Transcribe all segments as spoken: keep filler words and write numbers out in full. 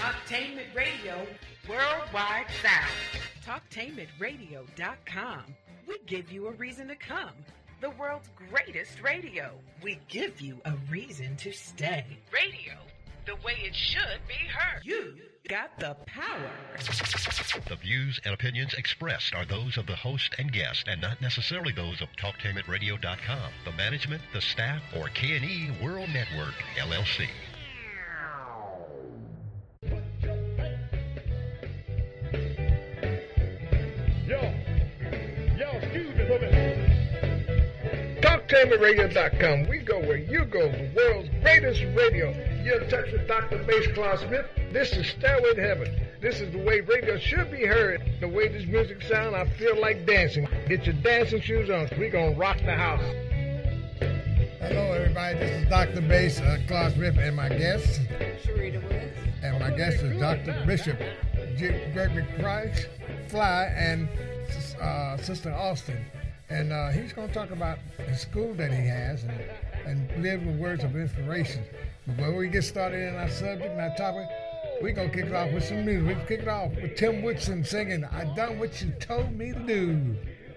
Talktainment Radio, Worldwide Sound. Talktainment Radio dot com. We give you a reason to come. The world's greatest radio. We give you a reason to stay. Radio, the way it should be heard. You got the power. The views and opinions expressed are those of the host and guest and not necessarily those of Talktainment Radio dot com, the management, the staff, or K and E World Network, L L C. Yo, yo, excuse me for a minute. Talktainment Radio dot com. We go where you go. The world's greatest radio. You're in touch with Doctor Bass Claw Smith. This is Stairway to Heaven. This is the way radio should be heard. The way this music sounds, I feel like dancing. Get your dancing shoes on. We're going to rock the house. Hello, everybody. This is Doctor Bass uh, Claw Smith and my guest. Sharita Woods. And my guest is Doctor Bishop G- Gregory Price, Fly, and uh, Sister Austin. And uh, he's going to talk about the school that he has and, and live with words of inspiration. But before we get started in our subject and our topic, we're going to kick it off with some music. We'll kick it off with Tim Woodson singing, I Done What You Told Me to Do.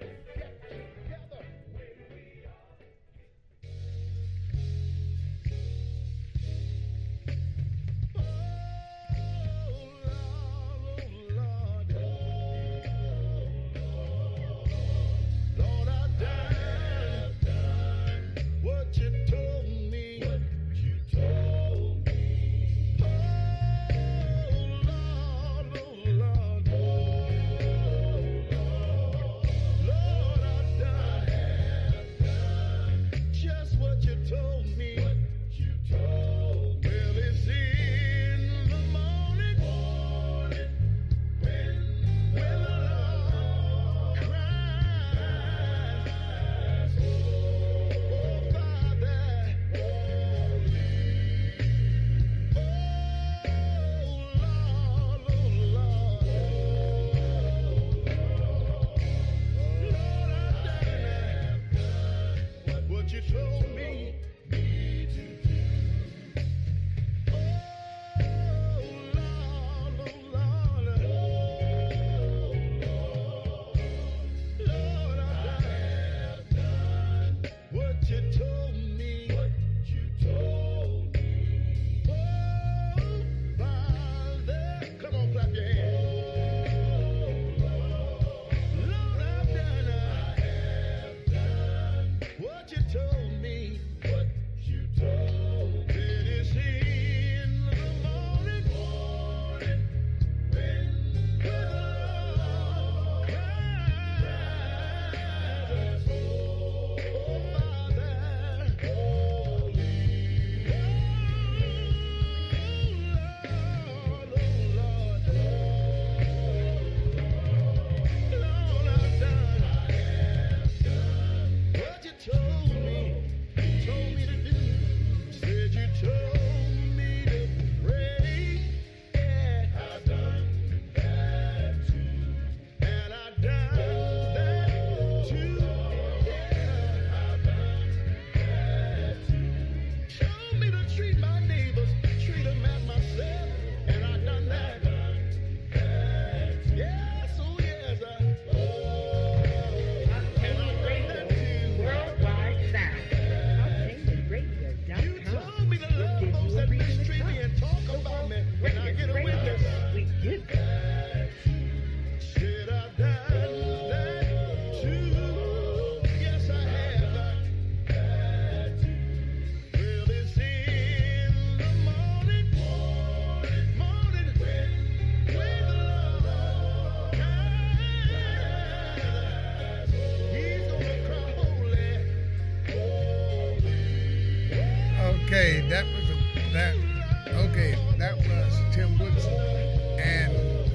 Okay, that was a, that. Okay, that was Tim Woodson, and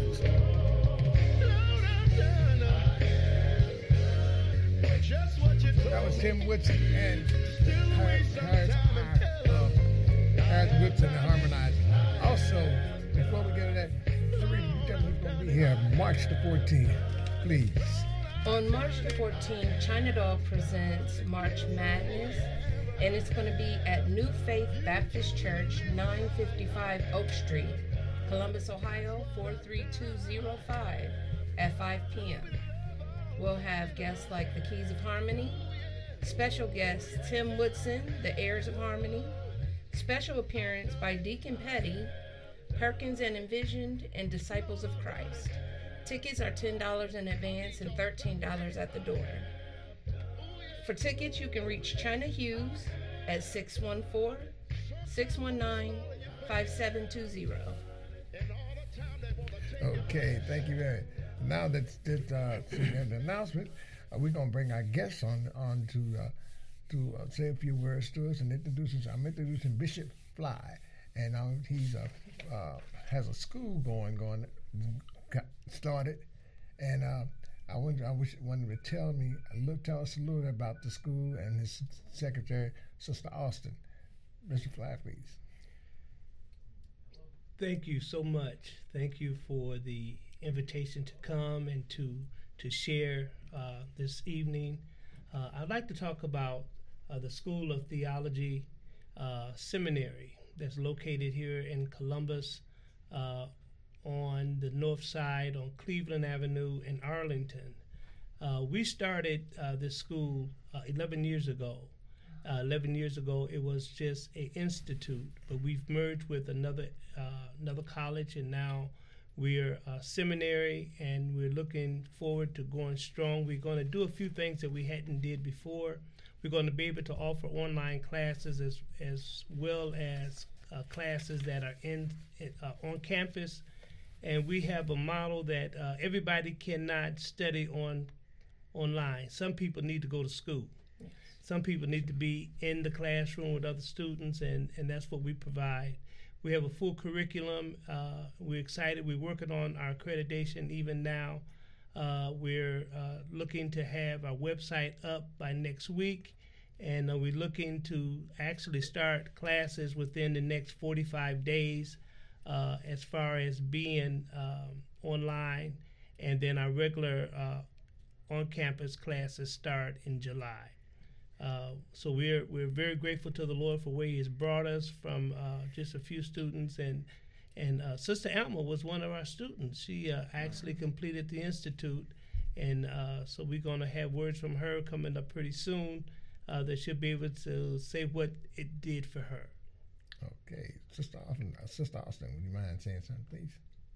that was Tim Woodson and Harris, Harris, uh, Harris Woodson and Harmonize. Also, before we get to that, Serena, you tell me who's going to be here March the fourteenth, please. On March the fourteenth, China Doll presents March Madness, and it's going to be at New Faith Baptist Church, nine fifty-five Oak Street. Columbus, Ohio, four three two zero five at five p.m. We'll have guests like the Keys of Harmony, special guest Tim Woodson, the Heirs of Harmony, special appearance by Deacon Petty, Perkins and Envisioned, and Disciples of Christ. Tickets are ten dollars in advance and thirteen dollars at the door. For tickets, you can reach China Hughes at six one four, six one nine, five seven two zero. Okay, thank you very much. Now that that uh, the announcement, uh, we're gonna bring our guests on on to uh, to uh, say a few words to us and introduce us. I'm introducing Bishop Fly, and um, he's a uh, has a school going going got started, and uh, I wonder I wish wanted to tell me look tell us a little bit about the school and his secretary, Sister Austin. Bishop Fly, please. Thank you so much. Thank you for the invitation to come and to to share uh, this evening. Uh, I'd like to talk about uh, the School of Theology uh, Seminary that's located here in Columbus uh, on the north side on Cleveland Avenue in Arlington. Uh, we started uh, this school uh, eleven years ago. Uh, eleven years ago, it was just an institute, but we've merged with another uh, another college, and now we're a seminary, and we're looking forward to going strong. We're going to do a few things that we hadn't did before. We're going to be able to offer online classes as as well as uh, classes that are in uh, on campus, and we have a model that uh, everybody cannot study on online. Some people need to go to school. Some people need to be in the classroom with other students, and, and that's what we provide. We have a full curriculum. Uh, we're excited. We're working on our accreditation even now. Uh, we're uh, looking to have our website up by next week, and uh, we're looking to actually start classes within the next forty-five days uh, as far as being um, online, and then our regular uh, on-campus classes start in July. Uh, so we're we're very grateful to the Lord for where He has brought us from uh, just a few students, and and uh, Sister Alma was one of our students. She uh, actually completed the institute, and uh, so we're going to have words from her coming up pretty soon uh, that she'll be able to say what it did for her. Okay, Sister Austin, uh, Sister Austin, would you mind saying something, please?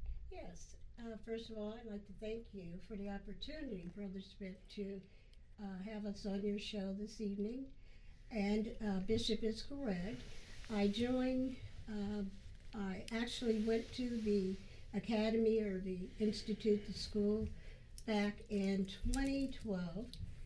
Yes. Uh, first of all, I'd like to thank you for the opportunity, Brother Smith, to Uh, have us on your show this evening. And uh, Bishop is correct. I joined, uh, I actually went to the academy or the institute, the school, back in twenty twelve,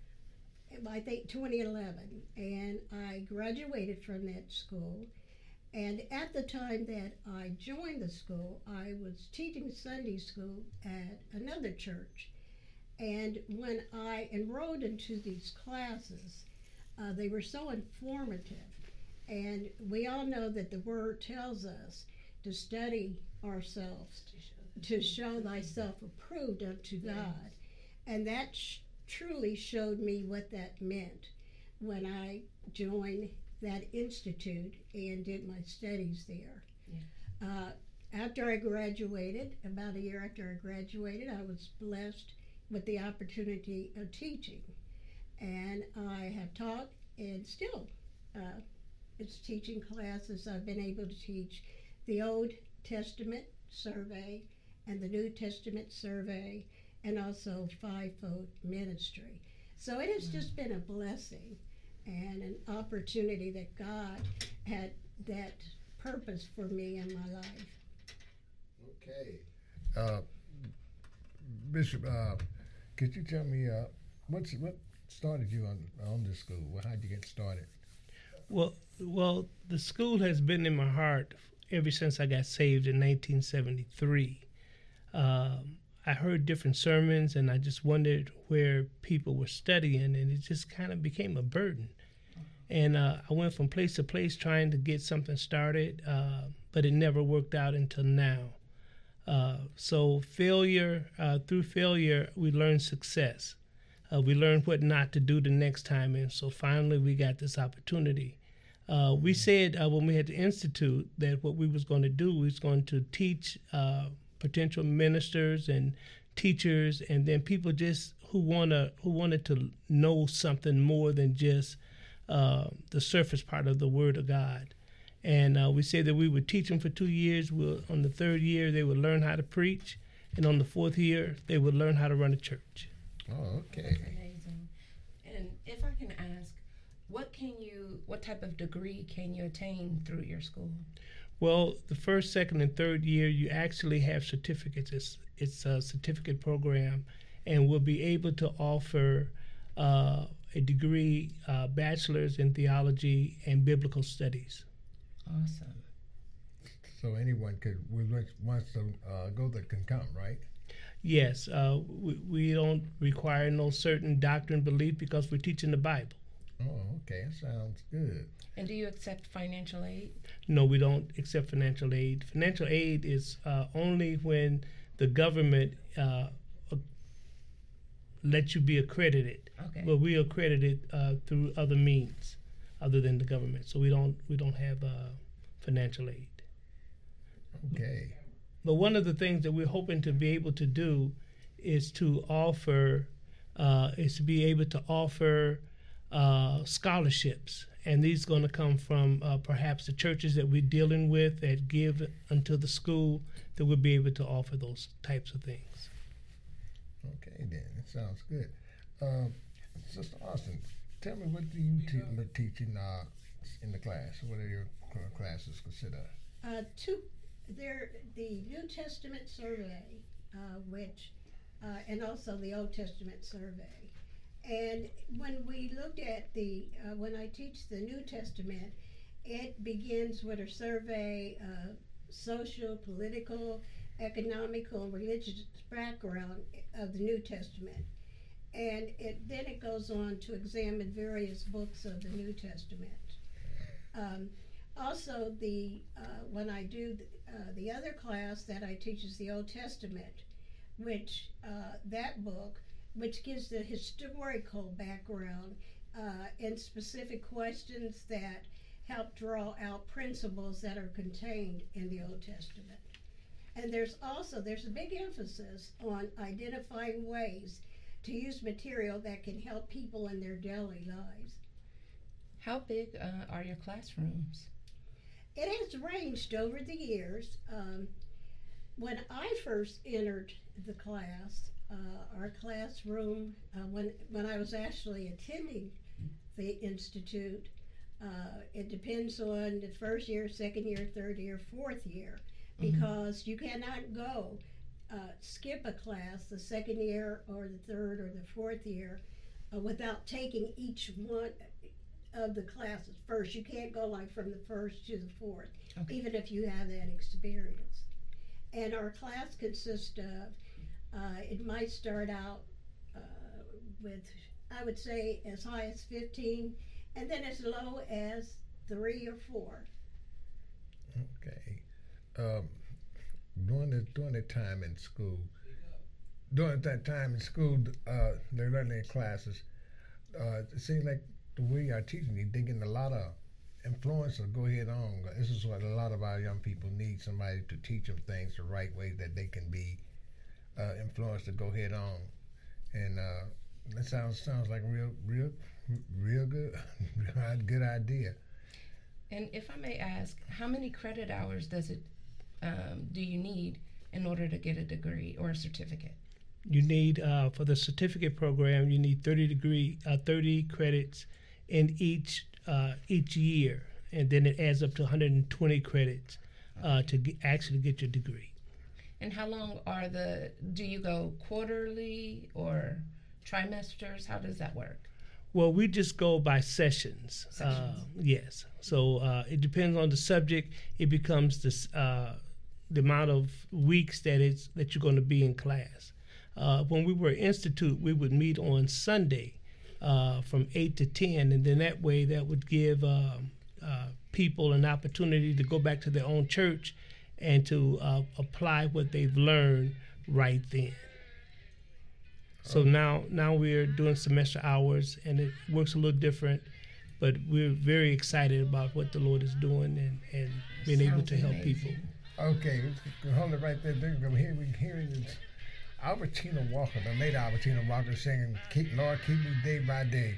I think twenty eleven, and I graduated from that school. And at the time that I joined the school, I was teaching Sunday school at another church. And when I enrolled into these classes, uh, they were so informative. And we all know that the Word tells us to study ourselves, to show thyself approved unto God. And that sh- truly showed me what that meant when I joined that institute and did my studies there. Yeah. Uh, after I graduated, about a year after I graduated, I was blessed with the opportunity of teaching, and I have taught and still uh, it's teaching classes. I've been able to teach the Old Testament survey and the New Testament survey, and also fivefold ministry. So it has just been a blessing and an opportunity that God had that purpose for me in my life. Okay, uh, Bishop. Uh, Could you tell me uh, what's, what started you on on this school? Well, how'd you get started? Well, well, the school has been in my heart ever since I got saved in nineteen seventy-three. Um, I heard different sermons, and I just wondered where people were studying, and it just kind of became a burden. And uh, I went from place to place trying to get something started, uh, but it never worked out until now. Uh, so failure, uh, through failure, we learn success. Uh, we learn what not to do the next time, and so finally we got this opportunity. Uh, we said uh, when we had the institute that what we was going to do was going to teach uh, potential ministers and teachers, and then people just who wanna who wanted to know something more than just uh, the surface part of the Word of God. And uh, we said that we would teach them for two years. We'll, on the third year, they would learn how to preach, and on the fourth year, they would learn how to run a church. Oh, okay. That's amazing. And if I can ask, what can you, what type of degree can you attain through your school? Well, the first, second, and third year, you actually have certificates. It's, it's a certificate program, and we'll be able to offer uh, a degree, uh, bachelor's in theology and biblical studies. Awesome. So anyone could, who wants to uh, go there can come, right? Yes, uh, we, we don't require no certain doctrine belief because we're teaching the Bible. Oh, okay, that sounds good. And do you accept financial aid? No, we don't accept financial aid. Financial aid is uh, only when the government uh, lets you be accredited. Okay. But we are accredited uh, through other means other than the government. So we don't we don't have uh, financial aid. Okay. But one of the things that we're hoping to be able to do is to offer uh, is to be able to offer uh, scholarships, and these are going to come from uh, perhaps the churches that we're dealing with that give unto the school, that we'll be able to offer those types of things. Okay, then that sounds good. Uh, Sister Austin, tell me, what do you te- teach in, uh, in the class? What are your classes considered? Uh, two, there, the New Testament survey, uh, which, uh, and also the Old Testament survey. And when we looked at the, uh, when I teach the New Testament, it begins with a survey of social, political, economical, religious background of the New Testament. And it, then it goes on to examine various books of the New Testament. Um, also, the uh, when I do the, uh, the other class that I teach is the Old Testament, which uh, that book, which gives the historical background uh, and specific questions that help draw out principles that are contained in the Old Testament. And there's also, there's a big emphasis on identifying ways to use material that can help people in their daily lives. How big uh, are your classrooms? It has ranged over the years. Um, when I first entered the class, uh, our classroom, uh, when, when I was actually attending the Institute, uh, it depends on the first year, second year, third year, fourth year, because mm-hmm. you cannot go uh, skip a class the second year or the third or the fourth year uh, without taking each one of the classes first. You can't go like from the first to the fourth, okay. even if you have that experience. And our class consists of, uh, it might start out uh, with, I would say, as high as fifteen, and then as low as three or four. Okay. Um, during the during the time in school, during that time in school, uh, the learning classes, uh, it seems like the way you are teaching, you're getting a lot of influence to go ahead on. This is what a lot of our young people need, somebody to teach them things the right way that they can be uh, influenced to go ahead on. And uh, that sounds sounds like a real, real, real good, good idea. And if I may ask, how many credit hours does it um, do you need in order to get a degree or a certificate? You need uh, for the certificate program, you need thirty degree, uh, thirty credits in each uh, each year, and then it adds up to one hundred twenty credits uh, to get, actually get your degree. And how long are the? Do you go quarterly or trimesters? How does that work? Well, we just go by sessions. Sessions. Uh, yes. So uh, it depends on the subject. It becomes this, uh, the amount of weeks that it's that you're going to be in class. Uh, when we were at Institute, we would meet on Sunday uh, from eight to ten, and then that way that would give uh, uh, people an opportunity to go back to their own church and to uh, apply what they've learned right then. So now, now we're doing semester hours, and it works a little different. but we're very excited about what the Lord is doing and, and being able to help amazing. people. Okay, let's hold it right there. Here we hear is Albertina Walker, the late Albertina Walker, singing "Keep Lord, Keep Me Day by Day."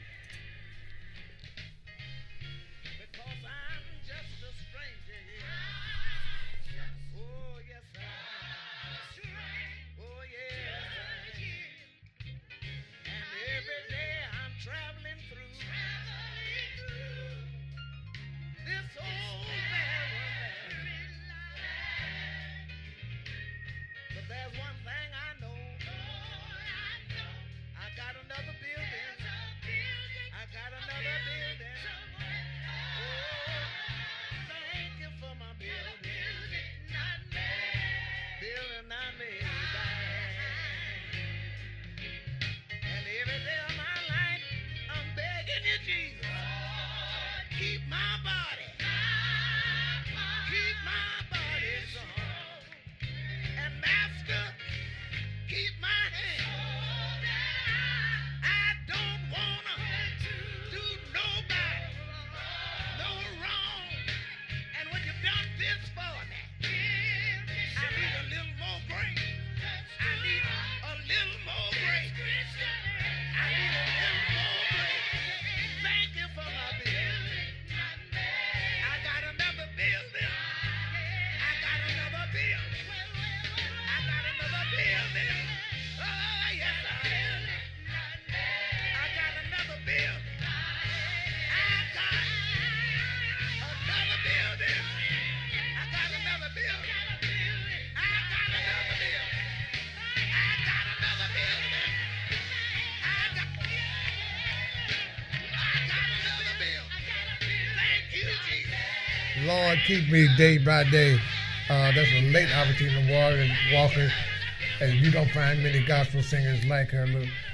Lord, keep me day by day. Uh, that's a late Albertina Walker, Walker, and you don't find many gospel singers like her,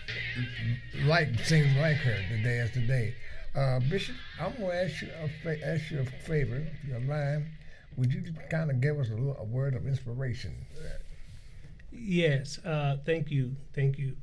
like singing like her today as today. Uh, Bishop, I'm going to ask you a fa- ask you a favor, if you don't mind. Would you kind of give us a, little, a word of inspiration? Yes, uh, thank you, thank you.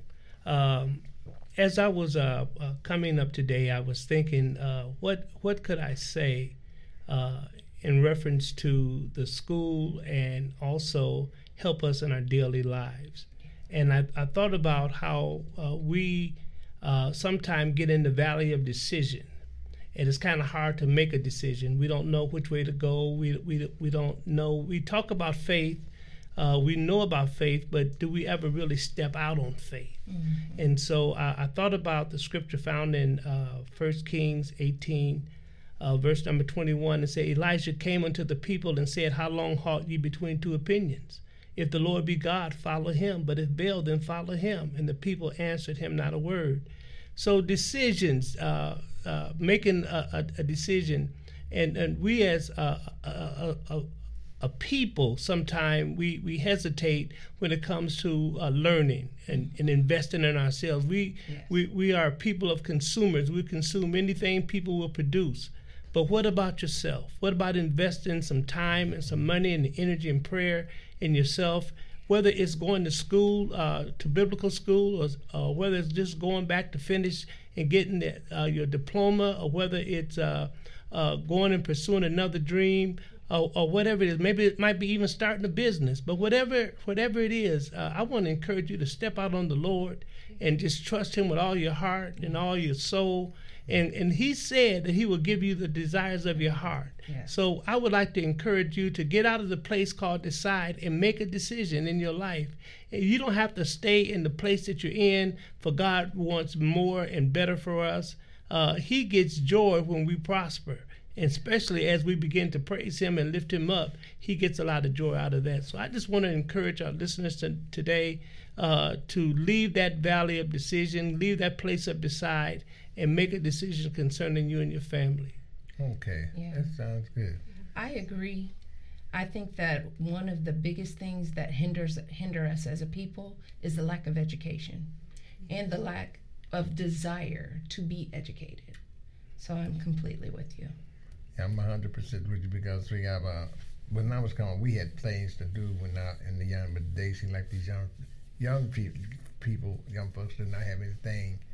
Um, as I was uh, uh, coming up today, I was thinking, uh, what what could I say uh, in reference to the school and also help us in our daily lives? And I, I thought about how uh, we uh, sometimes get in the valley of decision. And it's kind of hard to make a decision. We don't know which way to go. We we we don't know. We talk about faith. Uh, we know about faith, but do we ever really step out on faith? Mm-hmm. And so I, I thought about the scripture found in uh, First Kings eighteen, uh, verse number twenty-one, and said, Elijah came unto the people and said, How long halt ye between two opinions? If the Lord be God, follow him. But if Baal, then follow him. And the people answered him not a word. So decisions, uh, uh, making a, a, a decision, and, and we as a, a, a, a people, sometimes we, we hesitate when it comes to uh, learning and, and investing in ourselves. We, yes. we we are people of consumers. We consume anything people will produce. But what about yourself? What about investing some time and some money and energy and prayer in yourself? Whether it's going to school, uh, to biblical school, or uh, whether it's just going back to finish and getting the, uh, your diploma, or whether it's uh, uh, going and pursuing another dream, or, or whatever it is. Maybe it might be even starting a business. But whatever whatever it is, uh, I want to encourage you to step out on the Lord and just trust him with all your heart and all your soul. And and he said that he will give you the desires of your heart. Yes. So I would like to encourage you to get out of the place called decide and make a decision in your life. And you don't have to stay in the place that you're in, for God wants more and better for us. Uh, he gets joy when we prosper. And especially as we begin to praise him and lift him up, he gets a lot of joy out of that. So I just want to encourage our listeners to, today uh, to leave that valley of decision, leave that place of decide, and make a decision concerning you and your family. Okay, yeah. That sounds good. I agree. I think that one of the biggest things that hinders hinder us as a people is the lack of education and the lack of desire to be educated. So I'm completely with you. Yeah, I'm one hundred percent with you, because we have a, when I was coming, we had things to do when I, in the young, but they seem like these young young people, people, young folks did not have anything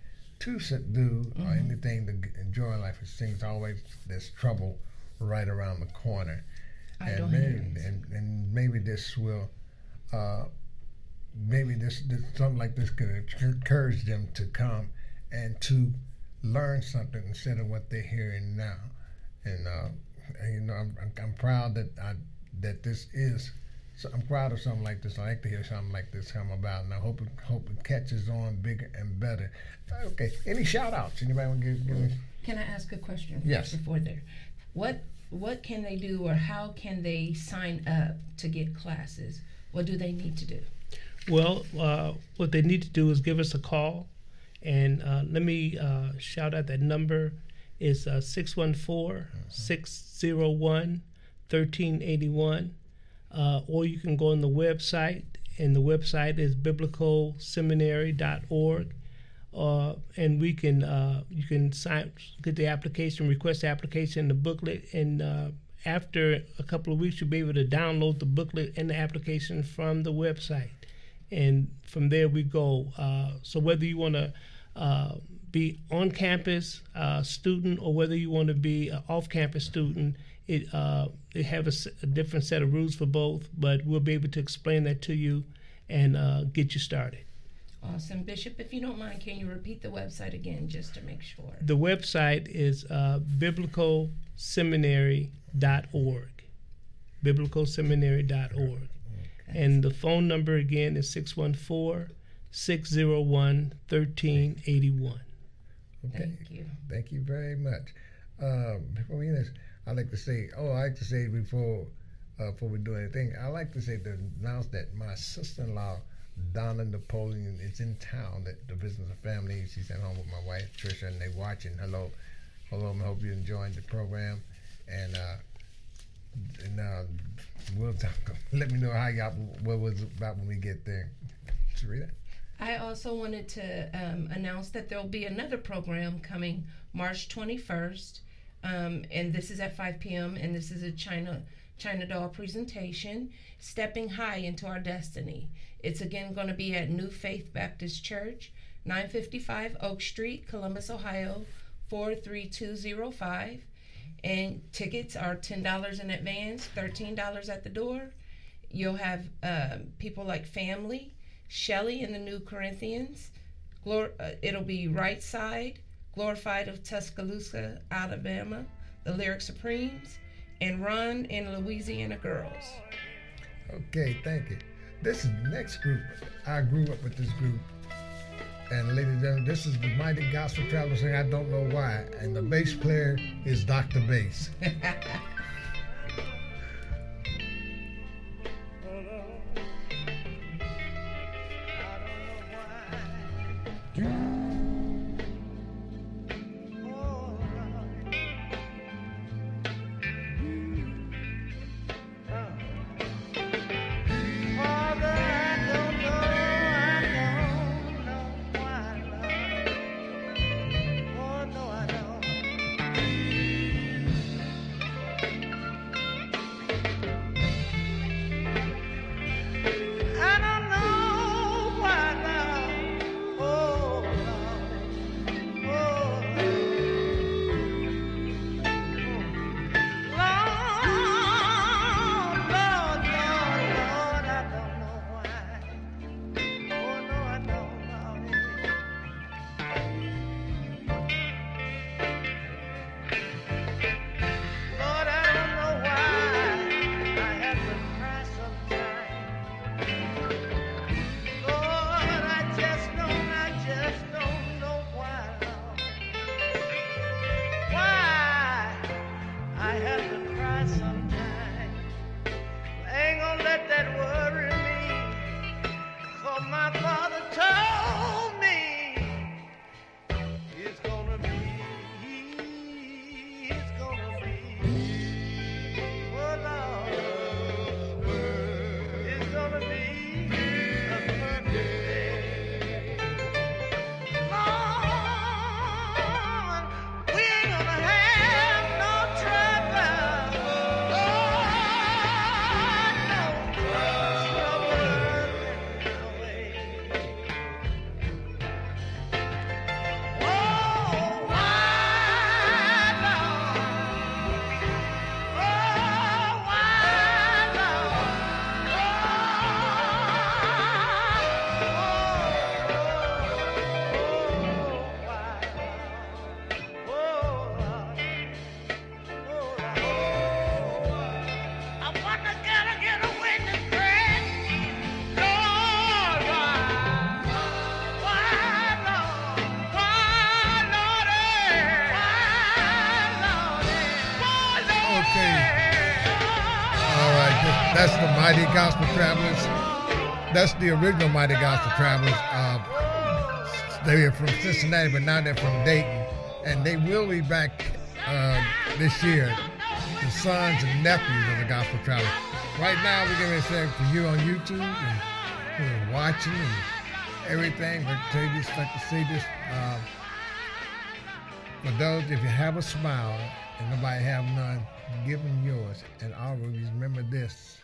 to subdue or Mhm. anything to g- enjoy life. It seems always there's trouble right around the corner. Idle and maybe, hands. and, and maybe this will, uh, maybe this, this something like this could encourage them to come and to learn something instead of what they're hearing now. And, uh, and you know, I'm, I'm, I'm proud that I that this is. So I'm proud of something like this. I like to hear something like this come about, and I hope it hope it catches on bigger and better. Okay, any shout outs? Anybody want to give, give me? Can I ask a question? Yes. Before there, what what can they do, or how can they sign up to get classes? What do they need to do? Well, uh, what they need to do is give us a call, and uh, let me uh, shout out that number is uh, six one four, six zero one, one three eight one, uh, or you can go on the website, and the website is biblical seminary dot org. Uh, and we can uh, you can sign get the application, request the application, the booklet, and uh, after a couple of weeks you'll be able to download the booklet and the application from the website, and from there we go. Uh, so whether you want to uh, be on campus uh, student or whether you want to be an off campus student, it uh, they have a, s- a different set of rules for both, but we'll be able to explain that to you and uh, get you started. Awesome. Bishop, if you don't mind, can you repeat the website again just to make sure? The website is uh, biblical seminary dot org. biblical seminary dot org. And the phone number again is six one four, six zero one, one three eight one. Okay. Thank you. Thank you very much. Uh, before we end this, I like to say, oh, I like to say before uh, before we do anything, I like to say to announce that my sister-in-law, Donna Napoleon, is in town at the Business of Family. She's at home with my wife, Tricia, and they're watching. Hello. Hello, I hope you're enjoying the program. And, uh, and uh, we'll talk. Let me know how y'all, what was about when we get there. Sarita? I also wanted to um, announce that there will be another program coming March twenty-first, um, and this is at five p.m., and this is a China China doll presentation, Stepping High into Our Destiny. It's again going to be at New Faith Baptist Church, nine fifty-five Oak Street, Columbus, Ohio, four three two zero five. And tickets are ten dollars in advance, thirteen dollars at the door. You'll have um, people like Family, Shelley and the New Corinthians. Glor- uh, it'll be Right Side, Glorified of Tuscaloosa, Alabama, the Lyric Supremes, and Run and Louisiana Girls. Okay, thank you. This is the next group. I grew up with this group. And ladies and gentlemen, this is the Mighty Gospel Traveler Sing, I Don't Know Why. And the bass player is Doctor Bass. Oh! Mighty Gospel Travelers. That's the original Mighty Gospel Travelers. Uh, they are from Cincinnati, but now they're from Dayton. And they will be back uh, this year, the sons and nephews of the Gospel Travelers. Right now, we're going to say for you on YouTube and who are watching and everything. We're tell you just like to say this. Uh, for those, if you have a smile and nobody have none, give them yours. And always remember this.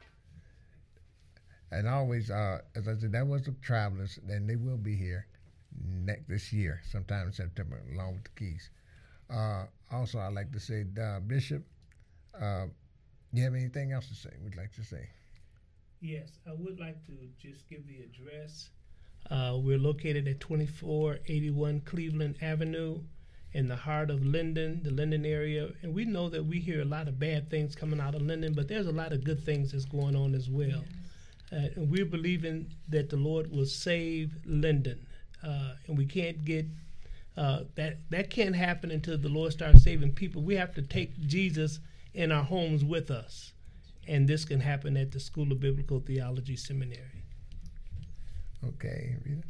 And always, uh, as I said, that was the Travelers, and they will be here next this year, sometime in September, along with the Keys. Uh, also, I'd like to say, uh, Bishop, uh, you have anything else to say? We'd like to say. Yes, I would like to just give the address. Uh, we're located at twenty-four eighty-one Cleveland Avenue in the heart of Linden, the Linden area. And we know that we hear a lot of bad things coming out of Linden, but there's a lot of good things that's going on as well. Yes. Uh, and we're believing that the Lord will save Linden. Uh, and we can't get, uh, that, that can't happen until the Lord starts saving people. We have to take Jesus in our homes with us. And this can happen at the School of Biblical Theology Seminary. Okay, Rita.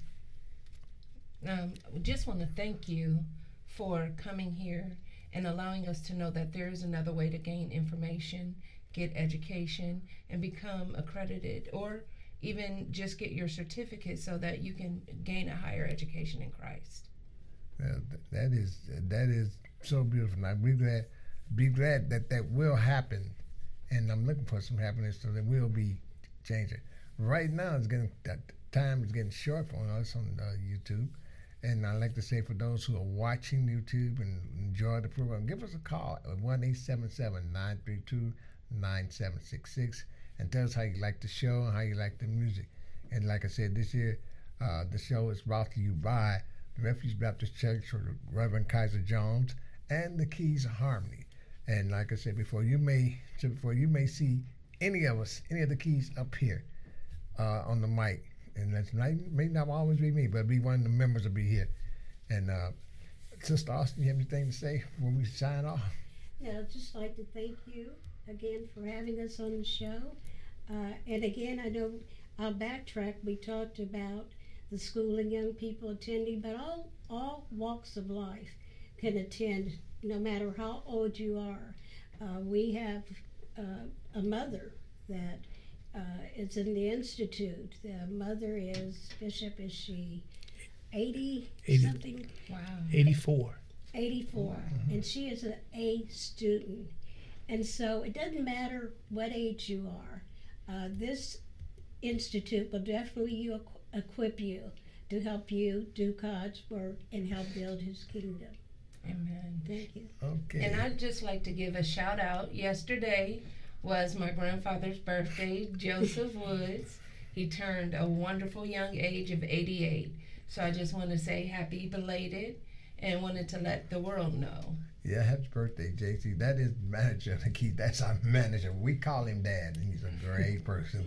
Um, we just want to thank you for coming here and allowing us to know that there is another way to gain information, get education, and become accredited, or even just get your certificate so that you can gain a higher education in Christ. Well, that is that is so beautiful. Now, be glad, be glad that that will happen, and I'm looking for some happiness so there will be changing. Right now, it's getting that time is getting short for us on uh, YouTube. And I'd like to say for those who are watching YouTube and enjoy the program, give us a call at one eight seven seven, nine three two, nine seven six six and tell us how you like the show and how you like the music. And like I said, this year, uh, the show is brought to you by the Refuge Baptist Church, or Reverend Kaiser Jones, and the Keys of Harmony. And like I said before, you may before you may see any of us, any of the Keys up here uh, on the mic. And that's not, may not always be me, but it'll be one of the members will be here. And uh, Sister Austin, you have anything to say when we sign off? Yeah, I'd just like to thank you again for having us on the show. Uh, and again, I know I'll backtrack. We talked about the school and young people attending, but all, all walks of life can attend, no matter how old you are. Uh, we have uh, a mother that Uh, it's in the Institute. The mother is, Bishop, is she eighty, eighty something? Wow. eighty-four. eighty-four. Wow. And she is an A student. And so it doesn't matter what age you are. Uh, this Institute will definitely you equ- equip you to help you do God's work and help build His kingdom. Amen. Thank you. Okay. And I'd just like to give a shout out. Yesterday was my grandfather's birthday, Joseph Woods. He turned a wonderful young age of eighty-eight. So I just want to say happy belated and wanted to let the world know. Yeah, happy birthday, J C. That is manager, Keith. That's our manager. We call him Dad, and he's a great person.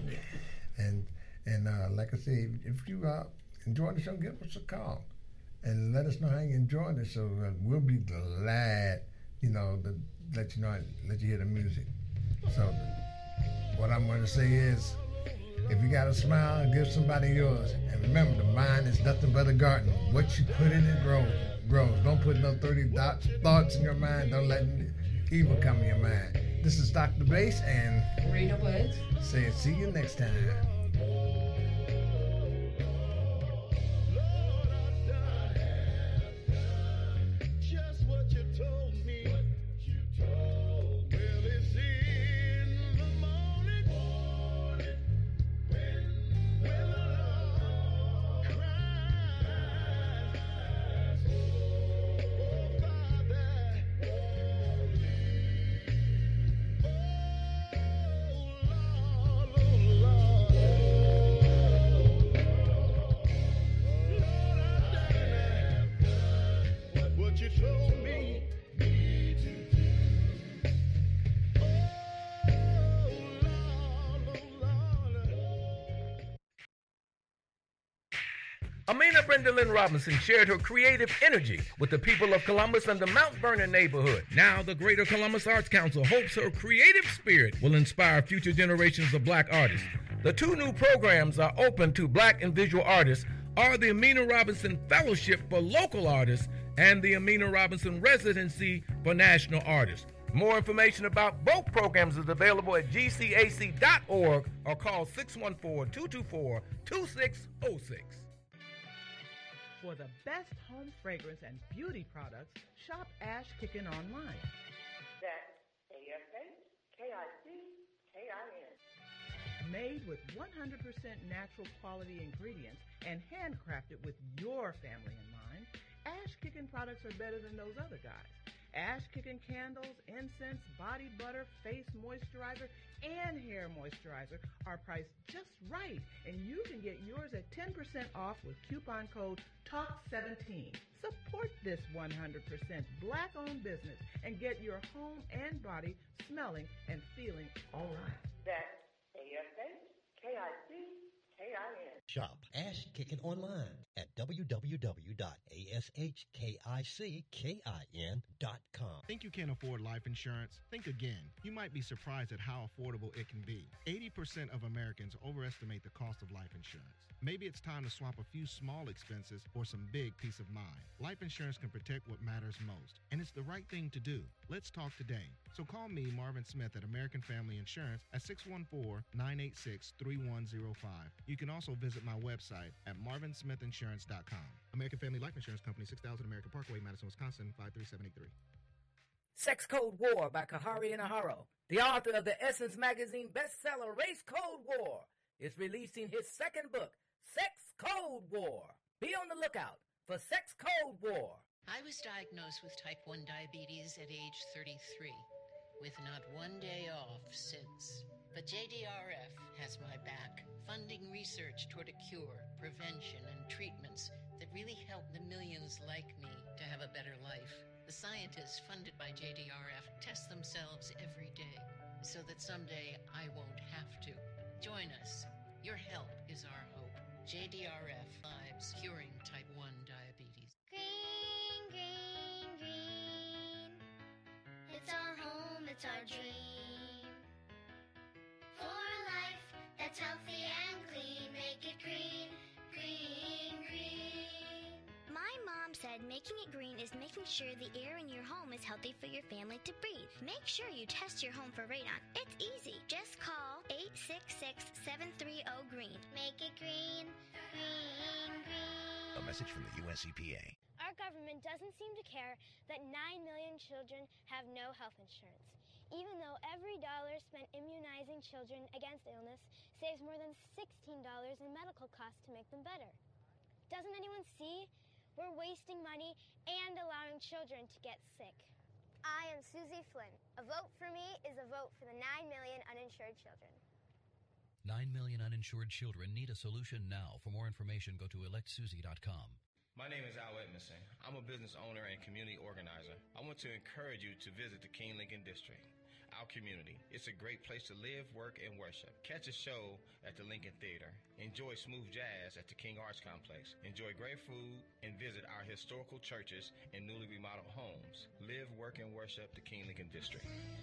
And and uh, like I said, if you uh, enjoy the show, give us a call and let us know how you enjoy the show. Uh, we'll be glad, you know, to let you know, let you hear the music. So what I'm going to say is, if you got a smile, give somebody yours. And remember, the mind is nothing but a garden. What you put in it grows. grows. Don't put no thirty thoughts in your mind. Don't let evil come in your mind. This is Doctor Bass and Rita Woods saying see you next time. Amina Brenda Lynn Robinson shared her creative energy with the people of Columbus and the Mount Vernon neighborhood. Now, the Greater Columbus Arts Council hopes her creative spirit will inspire future generations of black artists. The two new programs are open to black and visual artists, are the Amina Robinson Fellowship for Local Artists and the Amina Robinson Residency for National Artists. More information about both programs is available at g c a c dot org or call six one four, two two four, two six zero six. For the best home fragrance and beauty products, shop Ash Kickin online. That's A S H K I C K I N. Made with one hundred percent natural quality ingredients and handcrafted with your family in mind, Ash Kickin products are better than those other guys. Ash Kickin candles, incense, body butter, face moisturizer, and hair moisturizer are priced just right, and you can get yours at ten percent off with coupon code talk seventeen. Support this one hundred percent black-owned business and get your home and body smelling and feeling all right. That's A S H K I C K I N. Shop Ash Kickin online at w w w dot a s h k i c k i n dot com. Think you can't afford life insurance? Think again. You might be surprised at how affordable it can be. eighty percent of Americans overestimate the cost of life insurance. Maybe it's time to swap a few small expenses for some big peace of mind. Life insurance can protect what matters most, and it's the right thing to do. Let's talk today. So call me, Marvin Smith, at American Family Insurance at six one four, nine eight six, three one zero five. You can also visit my website at marvin smith insurance dot com. American Family Life Insurance Company, six thousand American Parkway, Madison, Wisconsin, five three seven eight three. Sex Code War by Kahari Inaharo, the author of the Essence Magazine bestseller Race Code War, is releasing his second book, Sex Code War. Be on the lookout for Sex Code War. I was diagnosed with type one diabetes at age thirty-three, with not one day off since. But J D R F has my back, funding research toward a cure, prevention, and treatments that really help the millions like me to have a better life. The scientists funded by J D R F test themselves every day so that someday I won't have to. Join us. Your help is our hope. J D R F Lives Curing Type one Diabetes. Green, green, green. It's our home, it's our dream. For a life that's healthy and clean, make it green, green, green. My mom said making it green is making sure the air in your home is healthy for your family to breathe. Make sure you test your home for radon. It's easy. Just call eight six six, seven three zero, GREEN. Make it green, green, green. A message from the U S E P A. Our government doesn't seem to care that nine million children have no health insurance, even though every dollar spent immunizing children against illness saves more than sixteen dollars in medical costs to make them better. Doesn't anyone see? We're wasting money and allowing children to get sick. I am Susie Flynn. A vote for me is a vote for the nine million uninsured children. nine million uninsured children need a solution now. For more information, go to elect susie dot com. My name is Al Edmondson. I'm a business owner and community organizer. I want to encourage you to visit the King Lincoln District, our community. It's a great place to live, work, and worship. Catch a show at the Lincoln Theater. Enjoy smooth jazz at the King Arts Complex. Enjoy great food and visit our historical churches and newly remodeled homes. Live, work, and worship the King Lincoln District.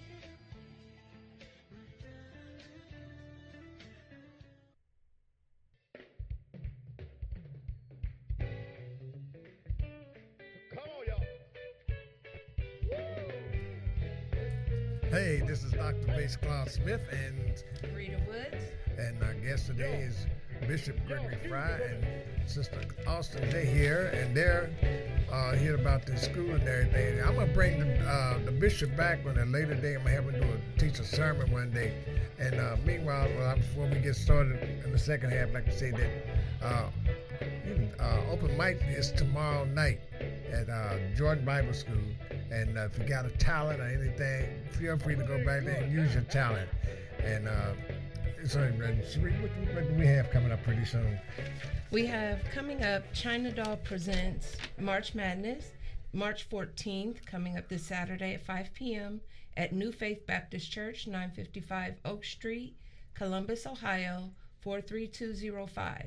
Hey, this is Doctor Bass Cloud Smith and Rita Woods. And our guest today is Bishop Gregory Fry and Sister Austin. They're here and they're uh, here about the school and everything. I'm gonna bring the, uh, the bishop back on a later day. I'm gonna have him do a teach a sermon one day. And uh, meanwhile, well, before we get started in the second half, I'd like to say that uh, uh, open mic is tomorrow night at uh, Jordan Bible School. And uh, if you got a talent or anything, feel free to go back there and use your talent. And uh, so, what, what do we have coming up pretty soon? We have coming up China Doll Presents March Madness, March fourteenth, coming up this Saturday at five p.m. at New Faith Baptist Church, nine fifty-five Oak Street, Columbus, Ohio, four three two zero five.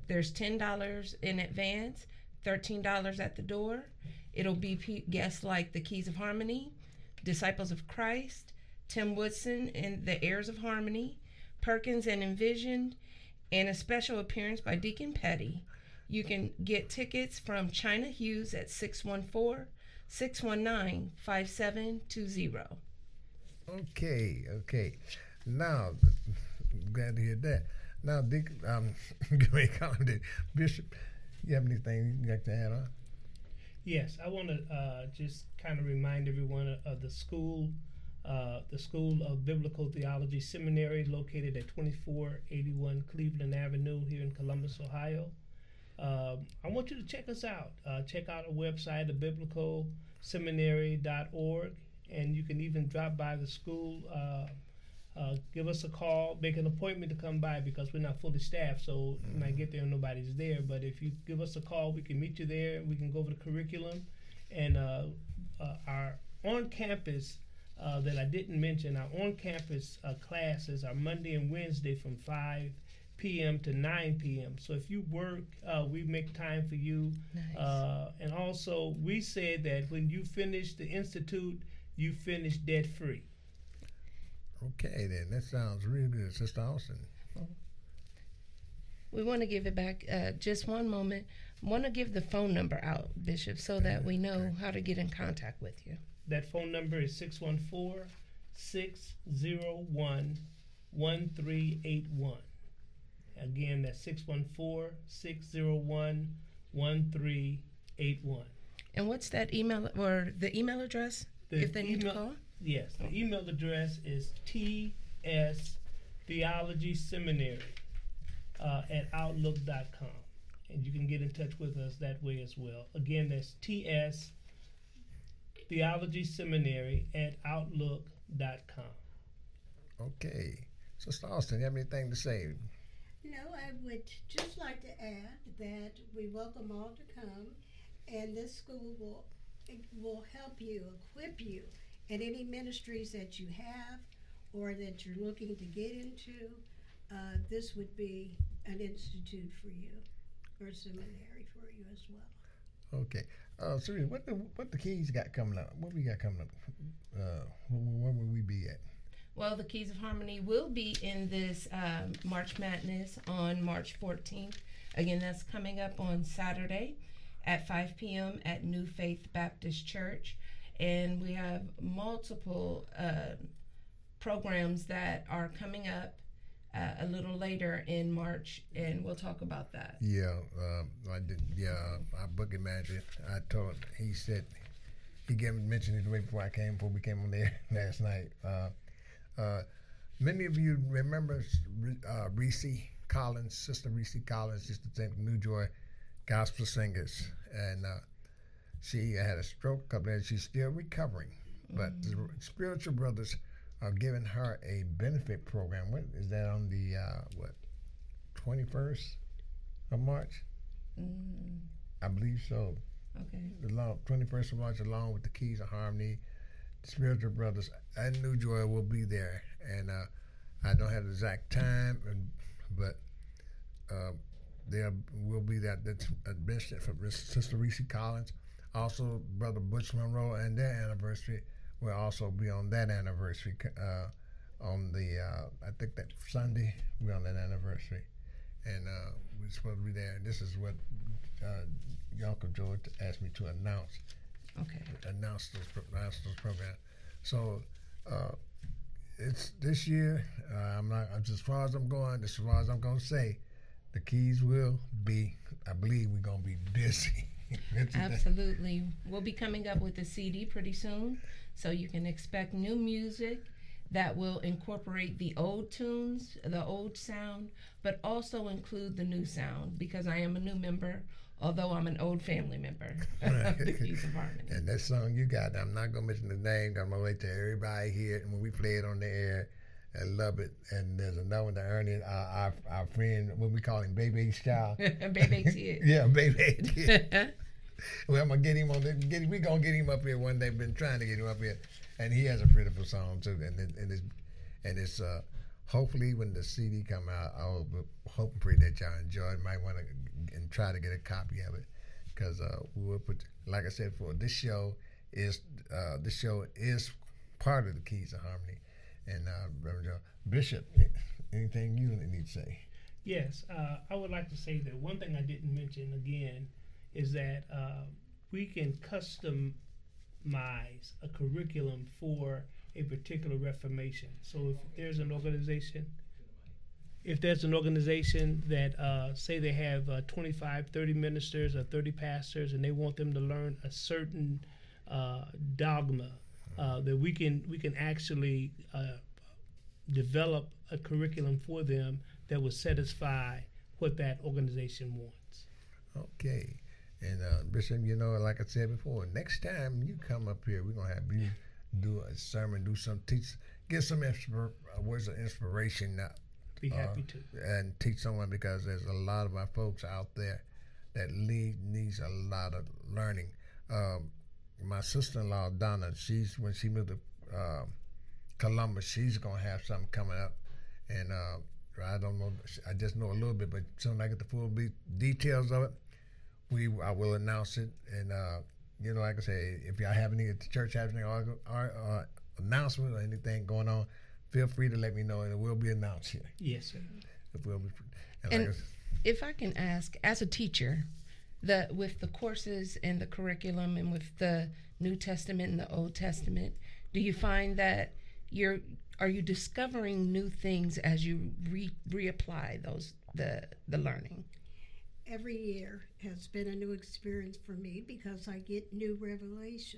There's ten dollars in advance, thirteen dollars at the door. It'll be pe- guests like the Keys of Harmony, Disciples of Christ, Tim Woodson and the Heirs of Harmony, Perkins and Envisioned, and a special appearance by Deacon Petty. You can get tickets from China Hughes at six one four, six one nine, five seven two zero. Okay, okay. Now, glad to hear that. Now, Dick, um, give me a comment. Bishop, you have anything you'd like to add on? Yes, I want to uh, just kind of remind everyone of, of the school, uh, the School of Biblical Theology Seminary, located at twenty-four eighty-one Cleveland Avenue here in Columbus, Ohio. Um, I want you to check us out. Uh, check out our website, the biblical seminary dot org, and you can even drop by the school. Uh, Uh, give us a call, make an appointment to come by because we're not fully staffed, so mm-hmm. you might get there and nobody's there. But if you give us a call, we can meet you there. We can go over the curriculum. And uh, uh, our on-campus uh, that I didn't mention, our on-campus uh, classes are Monday and Wednesday from five p.m. to nine p.m. So if you work, uh, we make time for you. Nice. Uh, and also, we said that when you finish the Institute, you finish debt-free. Okay, then. That sounds really good, Sister Austin. We want to give it back uh, just one moment. I want to give the phone number out, Bishop, so that we know how to get in contact with you. That phone number is six one four, six zero one, one three eight one. Again, that's six one four, six zero one, one three eight one. And what's that email or the email address the if they need email, to call? Yes, the email address is T S Theology Seminary uh, at outlook dot com. And you can get in touch with us that way as well. Again, that's T S Theology Seminary at outlook dot com. Okay. Sister Austin, you have anything to say? No, I would just like to add that we welcome all to come, and this school will, will help you, equip you in any ministries that you have or that you're looking to get into. Uh, this would be an institute for you, or a seminary for you as well. Okay. Uh, Serena, what the what the Keys got coming up? What we got coming up? Uh, where, where will we be at? Well, the Keys of Harmony will be in this um, March Madness on March fourteenth. Again, that's coming up on Saturday at five p.m. at New Faith Baptist Church. And we have multiple uh, programs that are coming up uh, a little later in March, and we'll talk about that. Yeah, um, I did. Yeah, our booking manager, I told, he said, he gave mentioned it way before I came, before we came on there last night. Uh, uh, many of you remember uh, Reese Collins, Sister Reese Collins, just the New Joy Gospel Singers, and uh, she had a stroke a couple of days. She's still recovering, but mm-hmm. the Spiritual Brothers are giving her a benefit program. What is that on the uh, what twenty-first of March? Mm. I believe so. Okay. The twenty-first of March, along with the Keys of Harmony, the Spiritual Brothers, and New Joy will be there. And uh, I don't have the exact time, and, but uh, there will be that. That's a benefit for Sister Reese Collins. Also, Brother Butch Monroe and their anniversary will also be on that anniversary. Uh, on the, uh, I think that Sunday, we're on that anniversary. And uh, we're supposed to be there. And this is what uh, Uncle George asked me to announce. Okay. Announce those, announce those programs. So uh, it's this year, uh, I'm not, as far as I'm going, as far as I'm going to say, the Keys will be, I believe we're going to be busy. Absolutely. We'll be coming up with a C D pretty soon, so you can expect new music that will incorporate the old tunes, the old sound, but also include the new sound, because I am a new member, although I'm an old family member of the Keys of Harmony. And that song you got, I'm not going to mention the name, I'm going to wait till everybody hear it, and when we play it on the air, I love it. And there's another one that Ernie, uh, our our friend, what we call him, Baby's Child. Baby's Kid. Yeah, Baby's Kid. Well, I'm gonna get him on. The, get, we're gonna get him up here one day. Been trying to get him up here, and he has a beautiful song too. And it, and it's and it's uh, hopefully when the C D come out, I will hope and pray that y'all enjoy it. Might want to and try to get a copy of it, because uh, we will put, like I said before, this show is uh, this show is part of the Keys of Harmony. And uh, Reverend Joe, Bishop, anything you need to say? Yes, uh, I would like to say that one thing I didn't mention again is that uh, we can customize a curriculum for a particular reformation. So if there's an organization, if there's an organization that uh, say they have uh, twenty-five, thirty ministers or thirty pastors, and they want them to learn a certain uh, dogma, uh, that we can we can actually uh, develop a curriculum for them that will satisfy what that organization wants. Okay. And uh, Bishop, you know, like I said before, next time you come up here, we're gonna have you do a sermon, do some teach, get some inspir- uh, words of inspiration. Uh, Be happy to. And teach someone, because there's a lot of our folks out there that need needs a lot of learning. Um, my sister-in-law Donna, she's when she moved to uh, Columbus, she's gonna have something coming up, and uh, I don't know, I just know a little bit, but soon as I get the full be- details of it, we I will announce it. And uh, you know, like I say, if y'all have any, if the church has any or, or, uh, announcement or anything going on, feel free to let me know, and it will be announced here. Yes, sir. It will be. And, And like I said, if I can ask, as a teacher, the with the courses and the curriculum and with the New Testament and the Old Testament, do you find that you're are you discovering new things as you re reapply those the the learning? Every year has been a new experience for me because I get new revelation.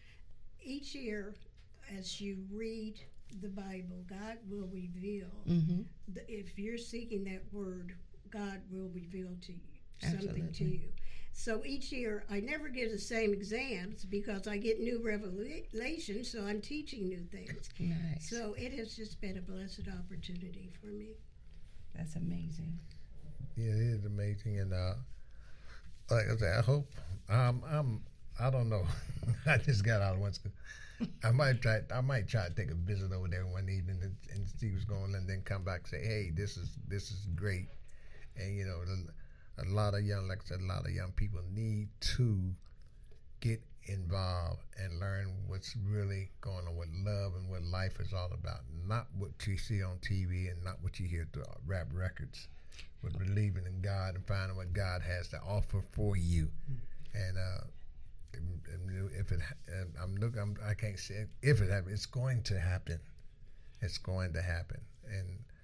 Each year, as you read the Bible, God will reveal. Mm-hmm. The, if you're seeking that word, God will reveal to you something Absolutely. to you. So each year, I never get the same exams because I get new revelation, so I'm teaching new things. Nice. So it has just been a blessed opportunity for me. That's amazing. yeah, it is amazing, and uh, like I said, I hope. Um, I'm. I don't know. I just got out of one school. I might try. I might try to take a visit over there one evening and, and see what's going on, and then come back and say, "Hey, this is this is great." And you know, a, a lot of young, like I said, a lot of young people need to get involved and learn what's really going on, what love and what life is all about. Not what you see on T V and not what you hear through rap records, but believing in God and finding what God has to offer for you. Mm. And uh, if it, I'm looking, I'm, I can't say it, if it happens. It's going to happen. It's going to happen. And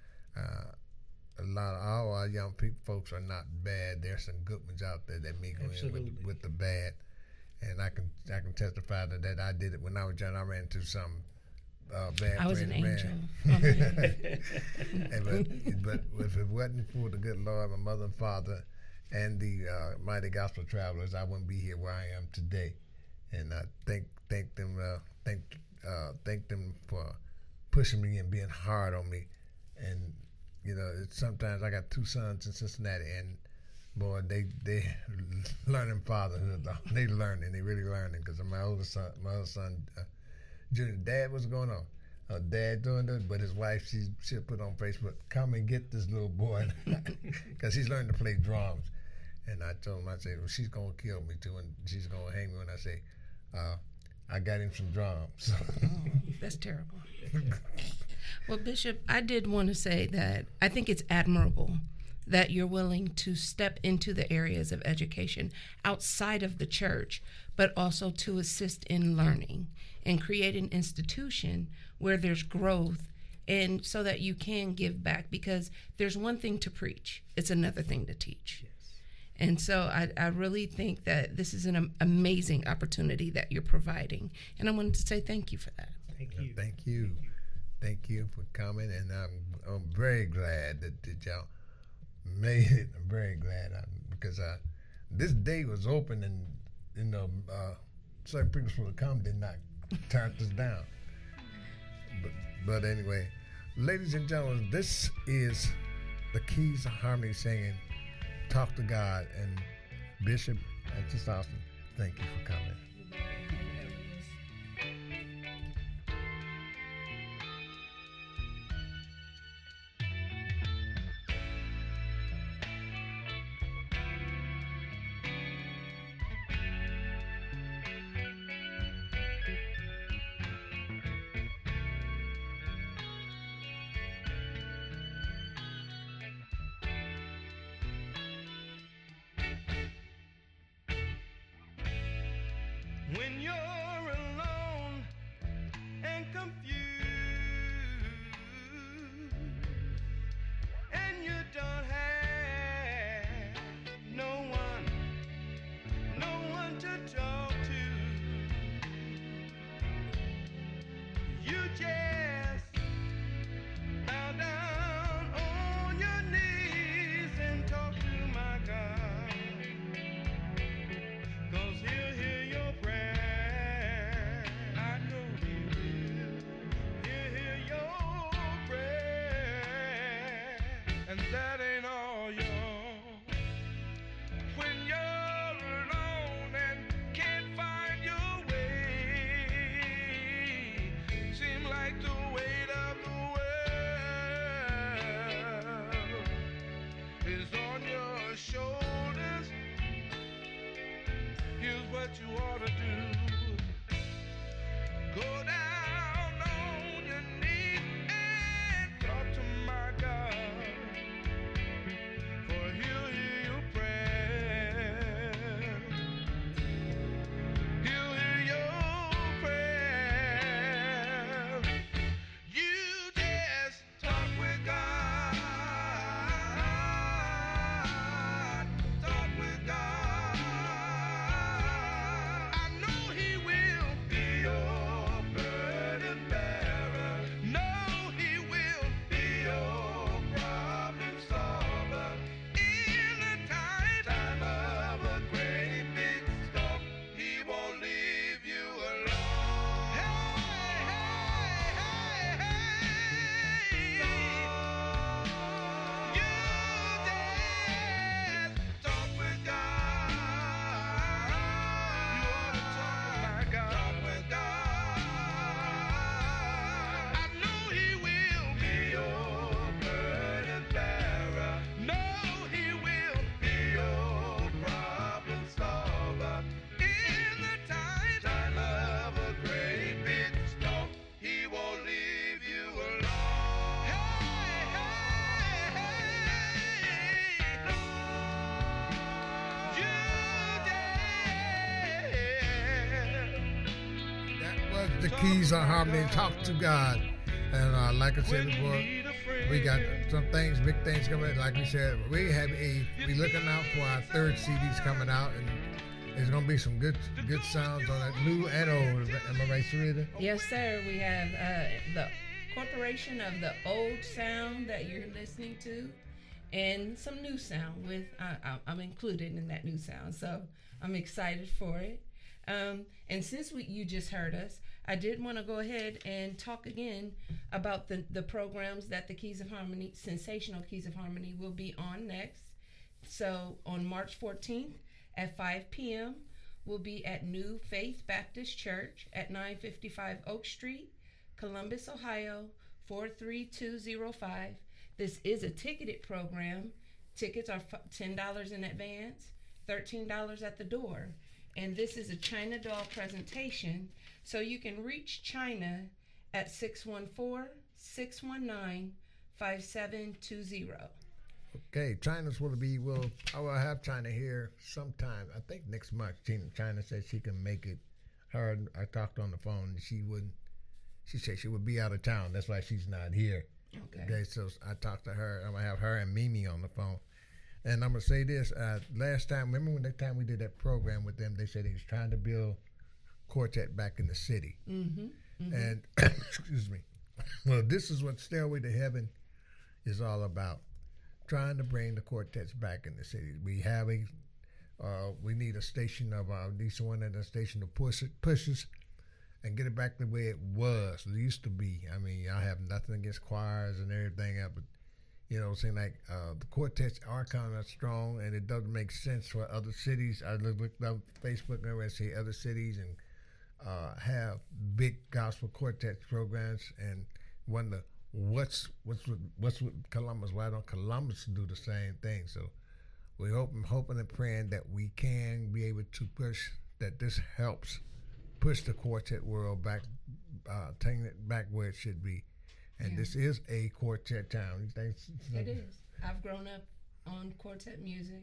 uh, a lot of all our young people, folks are not bad. There's some good ones out there that may go Absolutely. in with, with the bad. And I can I can testify to that. I did it when I was young. I ran into some uh, bad. I was an friends, angel. man. and but, but if it wasn't for the good Lord, my mother and father, and the uh, mighty gospel travelers, I wouldn't be here where I am today. And I thank thank them uh, thank uh, thank them for pushing me and being hard on me. And you know, it's, sometimes I got two sons in Cincinnati, and boy, they they learning fatherhood. They learning, they really learning. Because my oldest son, my other son, uh, Junior, Dad, what's going on? Uh, Dad doing this, but his wife, she she put on Facebook, come and get this little boy, because he's learning to play drums. And I told him, I said, well, she's gonna kill me too, and she's gonna hang me when I say, uh, I got him some drums. Oh, that's terrible. Well, Bishop, I did want to say that I think it's admirable that you're willing to step into the areas of education outside of the church, but also to assist in learning and create an institution where there's growth, and so that you can give back, because there's one thing to preach, it's another thing to teach. Yes. And so I, I really think that this is an am- amazing opportunity that you're providing, and I wanted to say thank you for that. Thank you. Thank you. Thank you for coming, and I'm I'm very glad that, that y'all made it. I'm very glad I, because uh, this day was open, and you know, uh, certain people supposed to come did not turn us down. But but anyway, ladies and gentlemen, this is the Keys of Harmony singing "Talk to God," and Bishop and Sister Austin, thank you for coming. is on your shoulders. Here's what you ought to do. Go down on your knees and talk to my God, for he'll hear your prayer. He'll hear your prayer. You just talk with God. Talk with God. I know he will be your burden bearer. No, he will be your problem solver. In the time, time of a great big storm, he won't leave you alone. Hey, hey, hey, hey. You just talk with God. You ought to talk with my God. Talk with God. I know he will be your burden bearer. No, he will be your problem solver. In the time, time of a great big storm, he won't leave you alone. Hey, hey, hey. You That was the Keys of Harmony. Talk to God. And uh, like I said before, we got some things, big things coming. Like we said, we have a. We looking out for our third C Ds coming out, and there's gonna be some good, good sounds on it, new and old. Am I right, Sarita? Yes, sir. We have uh, the corporation of the old sound that you're listening to, and some new sound. With uh, I- I'm included in that new sound, so I'm excited for it. Um, and since we, you just heard us, I did want to go ahead and talk again about the the programs that the Keys of Harmony, Sensational Keys of Harmony, will be on next. So on March fourteenth at five p.m. we'll be at New Faith Baptist Church at nine fifty-five Oak Street, Columbus, Ohio, four three two zero five. This is a ticketed program. Tickets are ten dollars in advance, thirteen dollars at the door. And this is a China doll presentation. So you can reach China at six one four, six one nine, five seven two zero. Okay, China's will be. Will I will have China here sometime. I think next month. China, China said she can make it. Her, I talked on the phone. And she wouldn't. She said she would be out of town. That's why she's not here. Okay. Okay, so I talked to her. I'm gonna have her and Mimi on the phone. And I'm gonna say this. Uh, last time, remember when the time we did that program with them? They said he was trying to build quartet back in the city. Mm-hmm. Mm-hmm. And excuse me. Well, this is what Stairway to Heaven is all about. Trying to bring the quartets back in the city. We have a, uh, we need a station of, uh, at least one at a station to push it, pushes, and get it back the way it was. It used to be. I mean, I have nothing against choirs and everything else, but you know, saying like uh, the quartets are kind of strong, and it doesn't make sense for other cities. I looked up Facebook and I see other cities and uh, have big gospel quartet programs, and wonder what's what's with, what's with Columbus. Why don't Columbus do the same thing? So we hope, hoping and praying that we can be able to push, that this helps push the quartet world back, uh, taking it back where it should be. And Yeah. this is a quartet town. You think it's- It is. I've grown up on quartet music,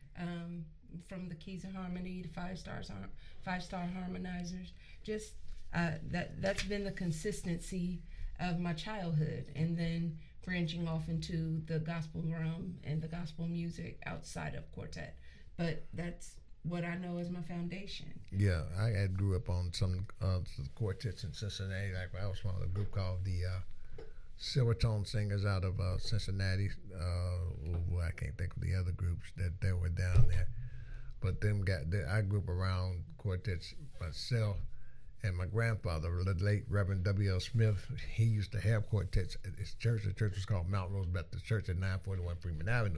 um, from the Keys of Harmony to Five Stars, Har- Five Star Harmonizers. Just uh, that that's been the consistency of my childhood, and then branching off into the gospel realm and the gospel music outside of quartet. But that's what I know as my foundation. Yeah, I had grew up on some uh, some quartets in Cincinnati. Like I was from a group called the uh, Silvertone Singers out of uh, Cincinnati. Uh, ooh, I can't think of the other groups that, that were down there. But them got they, I grew up around quartets myself, and my grandfather, the late Reverend W L Smith, he used to have quartets at his church. The church was called Mount Rose Baptist Church at nine forty-one Freeman Avenue.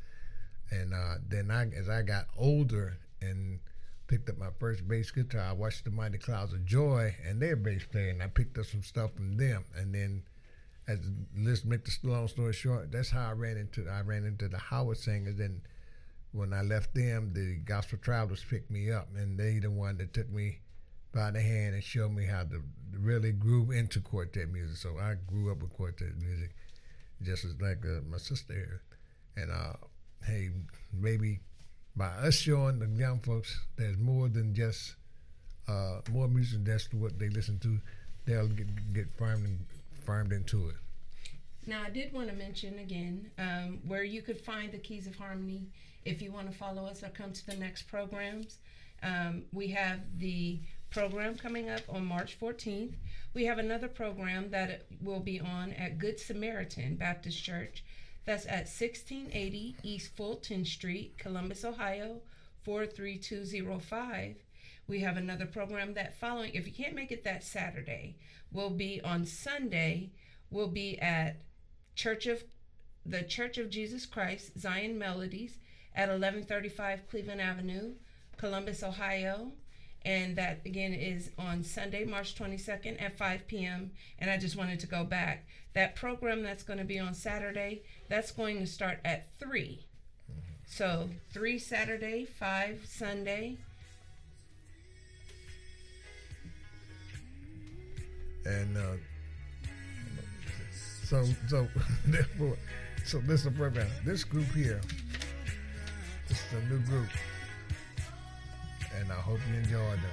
And uh, then I, as I got older and picked up my first bass guitar, I watched the Mighty Clouds of Joy and their bass player, and I picked up some stuff from them. And then as let's make the long story short, that's how I ran into I ran into the Howard Singers. And when I left them, the Gospel Travelers picked me up, and they the one that took me by the hand and showed me how to really groove into quartet music. So I grew up with quartet music, just as like uh, my sister here. And uh, hey, maybe by us showing the young folks there's more than just uh, more music than just what they listen to, they'll get, get firmed, firmed into it. Now, I did want to mention again um, where you could find the Keys of Harmony if you want to follow us or come to the next programs. Um, we have the program coming up on March fourteenth. We have another program that will be on at Good Samaritan Baptist Church. That's at sixteen eighty East Fulton Street, Columbus, Ohio, four three two zero five. We have another program that following, if you can't make it that Saturday, will be on Sunday, will be at Church of the Church of Jesus Christ, Zion Melodies, at eleven thirty-five Cleveland Avenue, Columbus, Ohio. And that, again, is on Sunday, March twenty-second at five p.m. And I just wanted to go back. That program that's going to be on Saturday, that's going to start at three. So three Saturday, five Sunday. And uh, so, so, therefore, so this is the program. This group here, this is a new group. And I hope you enjoy them.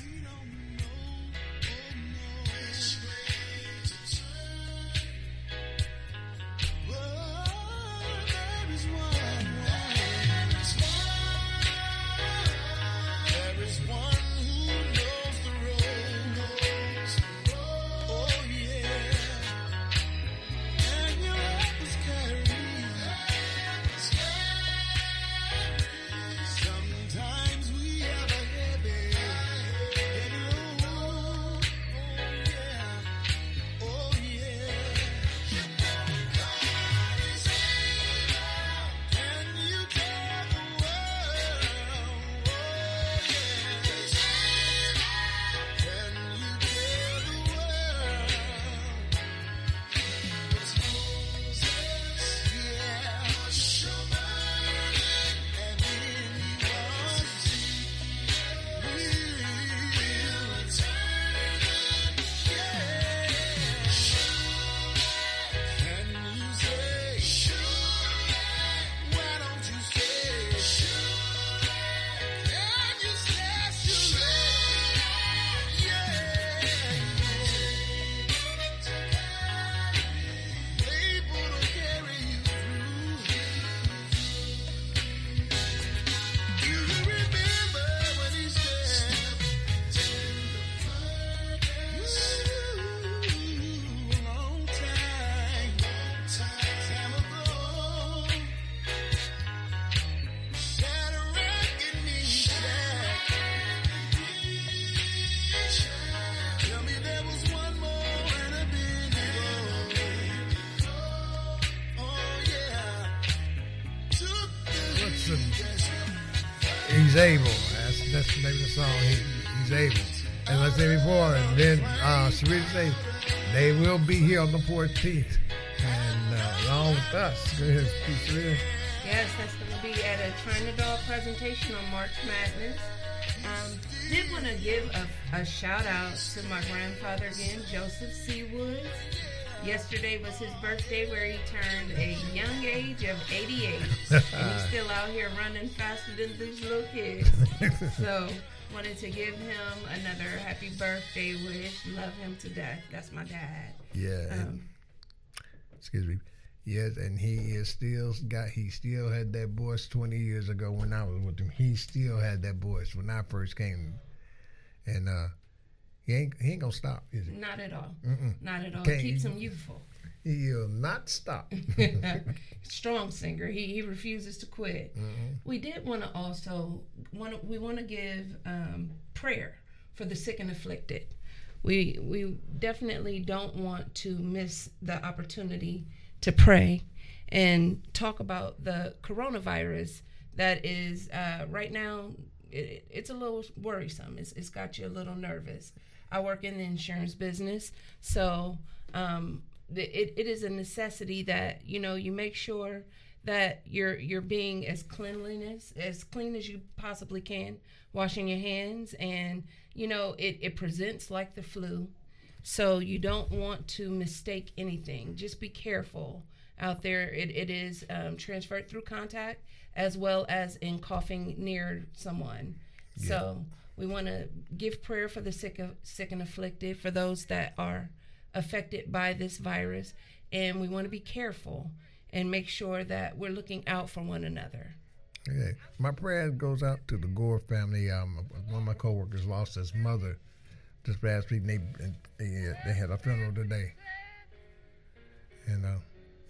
He's able. That's that's the name of the song. He, he's able. As I said before, and then uh, Sarita say they will be here on the fourteenth, and uh, along with us. Go ahead, Sarita. Yes, that's going to be at a Trinidad presentation on March Madness. Um, did want to give a, a shout out to my grandfather again, Joseph C. Woods. Yesterday was his birthday, where he turned a young age of eighty-eight. And he's still out here running faster than these little kids. So, wanted to give him another happy birthday wish. Love him to death. That's my dad. Yeah. Um, and, excuse me. Yes, and he is still got. He still had that voice twenty years ago when I was with him. He still had that voice when I first came, and uh, he ain't he ain't gonna stop, is he? Not at all. Mm-mm. Not at all. Can't- Keeps him youthful. He'll not stop. Strong singer. He he refuses to quit. Mhm. We did want to also want we want to give um, prayer for the sick and afflicted. We we definitely don't want to miss the opportunity to pray and talk about the coronavirus that is uh, right now. It, it's a little worrisome. It's, it's got you a little nervous. I work in the insurance business, so um, it, it is a necessity that, you know, you make sure that you're you're being as cleanliness as clean as you possibly can, washing your hands, and you know it, it presents like the flu, so you don't want to mistake anything. Just be careful out there. It it is um, transferred through contact as well as in coughing near someone. Yeah. So we want to give prayer for the sick of, sick and afflicted, for those that are affected by this virus, and we want to be careful and make sure that we're looking out for one another. Okay. My prayer goes out to the Gore family. Um, one of my coworkers lost his mother this past week. They they, they had a funeral today, and uh,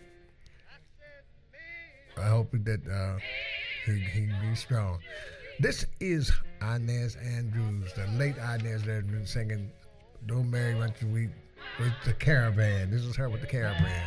I hope that uh, he he be strong. This is Inez Andrews, the late Inez Andrews, singing "Don't Marry Once a Week" with the Caravan. This is her with the Caravan.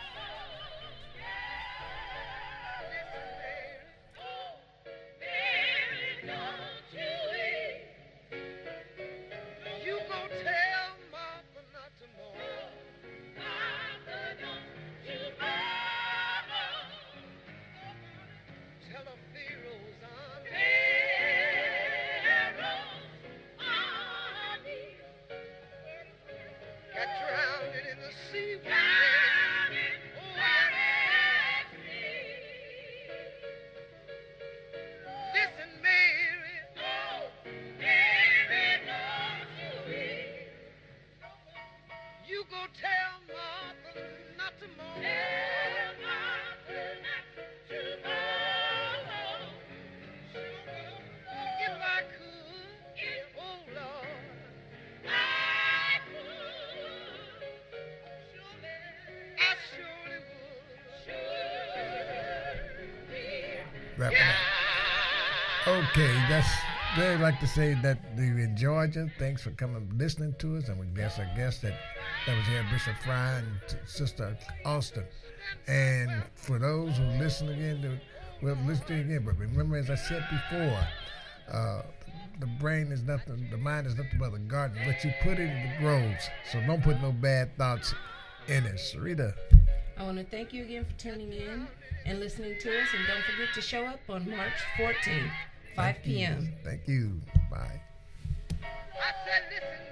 Okay, that's they like to say that they're in Georgia. Thanks for coming, listening to us, and we guess I guess that that was here Bishop Fry and t- Sister Austin. And for those who listen again, to, well, listen to it again. But remember, as I said before, uh, the brain is nothing, the mind is nothing but a garden. What you put in, it grows. So don't put no bad thoughts in it. Sarita. I want to thank you again for tuning in and listening to us, and don't forget to show up on March fourteenth, five p.m. Thank you. Bye. I said, listen.